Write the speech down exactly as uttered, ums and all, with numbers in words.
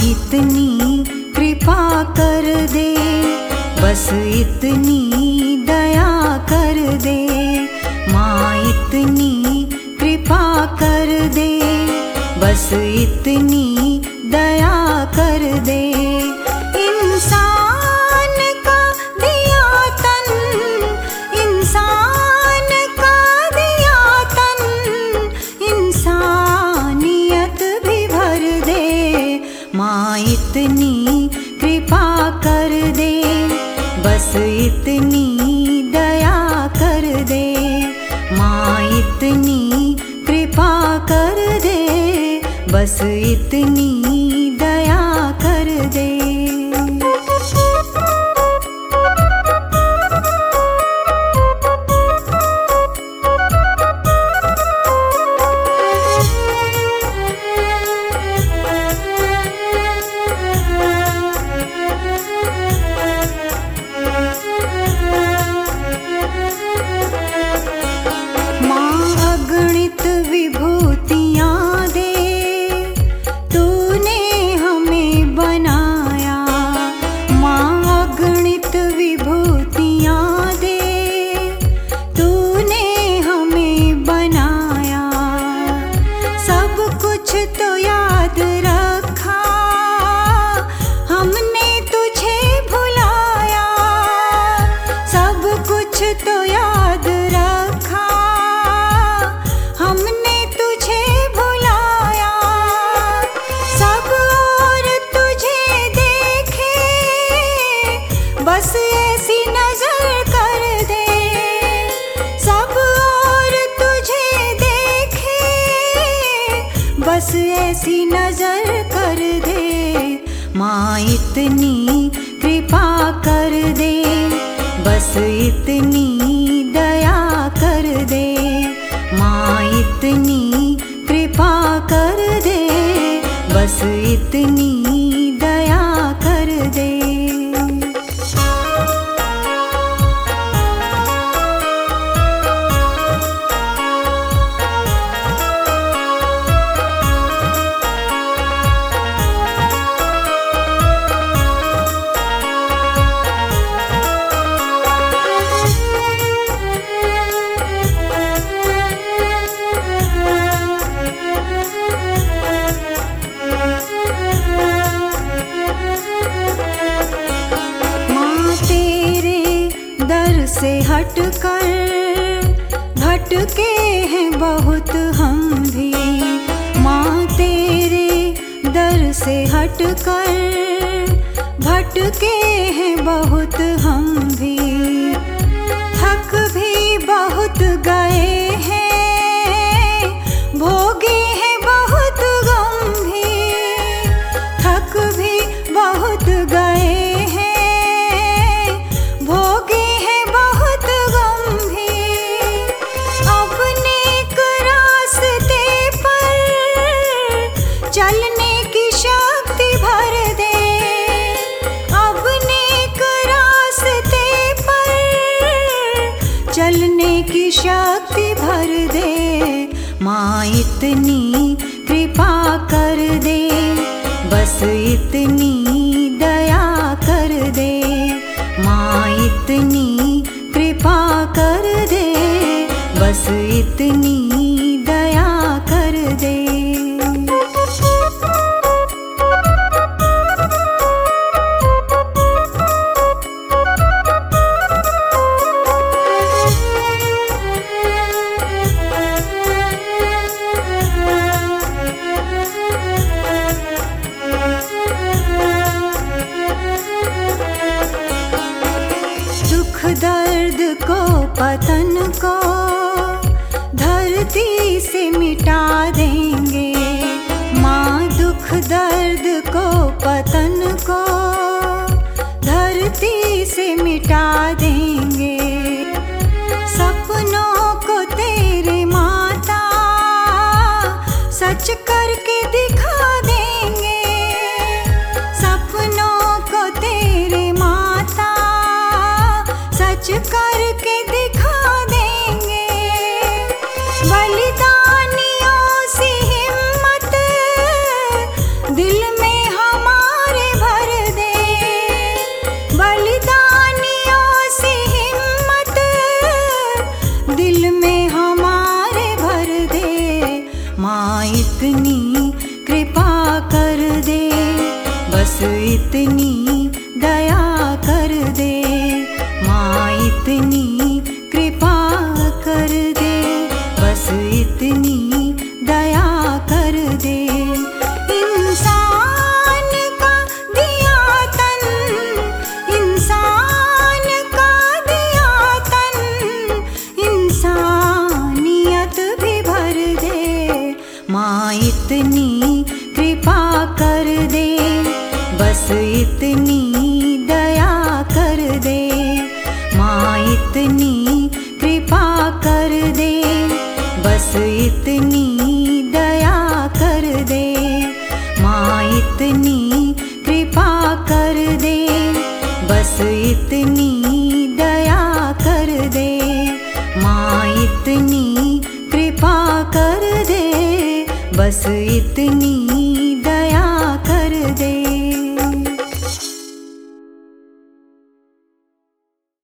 इतनी कृपा कर दे, बस इतनी दया कर दे। माँ इतनी कृपा कर दे, बस इतनी दया कर दे। इंसान का दिया तन, इंसान का दिया तन, इंसानियत भी भर दे। माँ इतनी कृपा कर दे, बस इतनी दया कर दे। माँ इतनी कृपा कर दे, बस इतनी दया कर दे। तो याद रखा हमने तुझे भुलाया, सब और तुझे देखे, बस ऐसी नजर कर दे। सब और तुझे देखे, बस ऐसी नजर कर दे। माँ इतनी कृपा कर दे, बस इतनी दया कर दे। माँ इतनी कृपा कर दे, बस इतनी दया कर दे। से हटकर भटके हैं बहुत हम भी। माँ तेरे दर से हटकर भटके हैं बहुत हम भी। थक भी बहुत गए हैं, भोगे हैं बहुत गम भी। थक भी बहुत गए चलने की शक्ति भर दे। अब नेक रास्ते पर चलने की शक्ति भर दे। माँ इतनी कृपा कर दे, बस इतनी दया कर दे। माँ इतनी कृपा कर दे, बस इतनी दया कर दे। दर्द को पतन को धरती से मिटा देंगे। माँ दुख दर्द को पतन को धरती से मिटा देंगे। सपनों को तेरे माता सच करके दिखा देंगे। सपनों को तेरे माता सच करके दिखा देंगे। बलिदानियों से हिम्मत दिल में हमारे इतनी दया कर दे, माँ इतनी कृपा कर दे, बस इतनी दया कर दे। इंसान का दिया तन, इंसान का दिया तन, इंसानियत भी भर दे, माँ इतनी कृपा कर दे, बस इतनी दया कर दे, माँ इतनी कृपा कर दे, बस इतनी दया कर दे, माँ इतनी कृपा कर दे, बस इतनी दया कर दे, माँ इतनी कृपा कर दे, बस इतनी